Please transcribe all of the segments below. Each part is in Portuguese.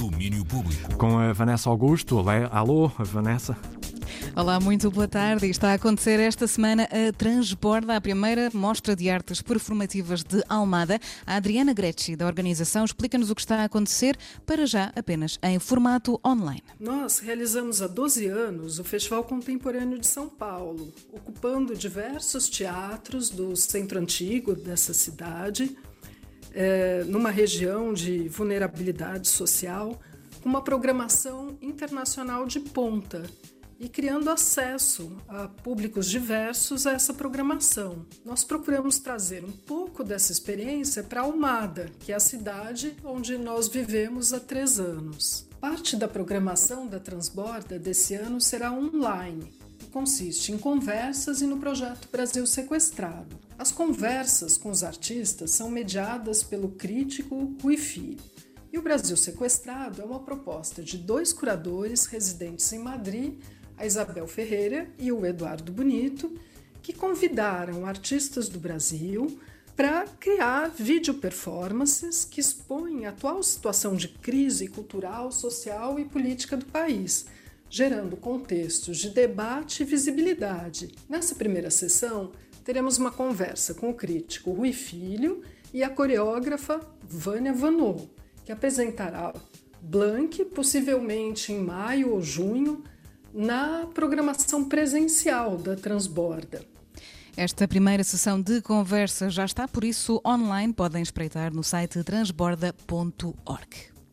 Domínio Público. Com a Vanessa Augusto. Alô, Vanessa. Olá, muito boa tarde. Está a acontecer esta semana a Transborda, a primeira mostra de artes performativas de Almada. A Adriana Grecci, da organização, explica-nos o que está a acontecer, para já apenas em formato online. Nós realizamos há 12 anos o Festival Contemporâneo de São Paulo, ocupando diversos teatros do centro antigo dessa cidade, numa região de vulnerabilidade social, com uma programação internacional de ponta, e criando acesso a públicos diversos a essa programação. Nós procuramos trazer um pouco dessa experiência para Almada, que é a cidade onde nós vivemos há 3 anos. Parte da programação da Transborda desse ano será online, e consiste em conversas e no projeto Brasil Sequestrado. As conversas com os artistas são mediadas pelo crítico Rui Filho. E o Brasil Sequestrado é uma proposta de 2 curadores residentes em Madrid, a Isabel Ferreira e o Eduardo Bonito, que convidaram artistas do Brasil para criar vídeo performances que expõem a atual situação de crise cultural, social e política do país, gerando contextos de debate e visibilidade. Nessa primeira sessão, teremos uma conversa com o crítico Rui Filho e a coreógrafa Vânia Vanot, que apresentará Blank, possivelmente em maio ou junho, na programação presencial da Transborda. Esta primeira sessão de conversa já está, por isso, online. Podem espreitar no site transborda.org.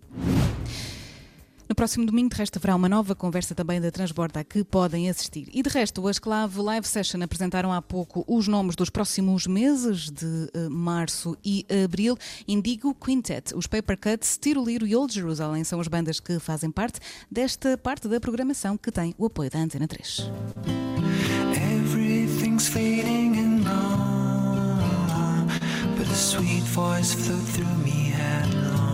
No próximo domingo, de resto, haverá uma nova conversa também da Transborda a que podem assistir. E de resto, a Esclave Live Session apresentaram há pouco os nomes dos próximos meses de março e abril. Indigo, Quintet, os Paper Cuts, Tiroliro e Old Jerusalem são as bandas que fazem parte desta parte da programação que tem o apoio da Antena 3. Everything's fading and gone, but a sweet voice flew through me headlong.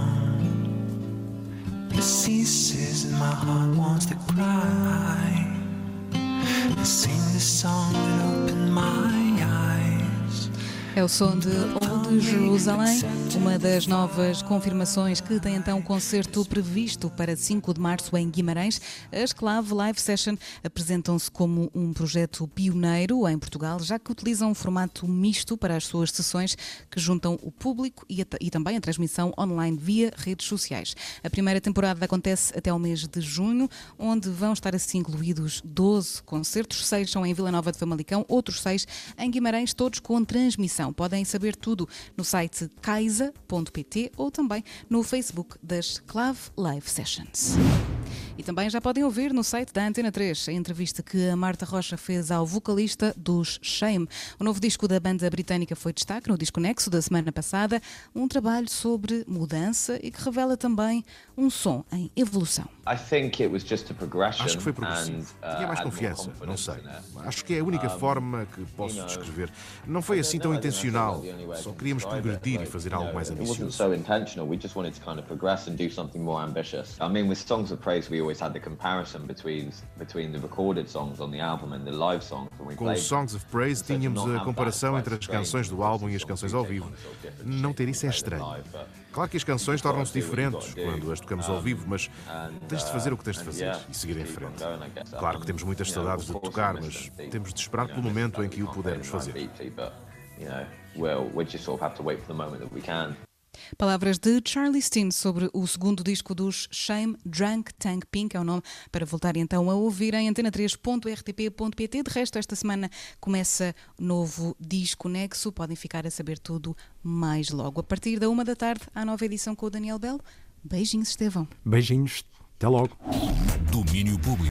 It ceases and my heart wants to cry, and sing the song that opened my eyes. É o som de Old Jerusalem, uma das novas confirmações que tem então um concerto previsto para 5 de março em Guimarães. A Esclave Live Session apresentam-se como um projeto pioneiro em Portugal, já que utilizam um formato misto para as suas sessões que juntam o público e também a transmissão online via redes sociais. A primeira temporada acontece até ao mês de junho, onde vão estar assim incluídos 12 concertos, 6 são em Vila Nova de Famalicão, outros 6 em Guimarães, todos com transmissão. Podem saber tudo no site kaisa.pt ou também no Facebook das Esclave Live Sessions. E também já podem ouvir no site da Antena 3 a entrevista que a Marta Rocha fez ao vocalista dos Shame. O novo disco da banda britânica foi destaque no Disco Nexo da semana passada, um trabalho sobre mudança e que revela também um som em evolução. Acho que foi progressivo. Tinha mais confiança, não sei. Acho que é a única forma que posso descrever. Não foi assim tão intencional. Só queríamos progredir e fazer algo mais ambicioso. Com os Songs of Praise tínhamos a comparação entre as canções do álbum e as canções ao vivo. Não ter isso é estranho. Claro que as canções tornam-se diferentes quando as tocamos ao vivo, mas tens de fazer o que tens de fazer e seguir em frente. Claro que temos muitas saudades de tocar, mas temos de esperar pelo momento em que o pudermos fazer. Palavras de Charlie Steen sobre o segundo disco dos Shame, Drunk Tank Pink, é o nome para voltarem então a ouvir em antena3.rtp.pt. De resto, esta semana começa novo Disco Nexo, podem ficar a saber tudo mais logo. A partir da 1 da tarde, à nova edição com o Daniel Belo. Beijinhos, Estevão. Beijinhos, até logo. Domínio Público.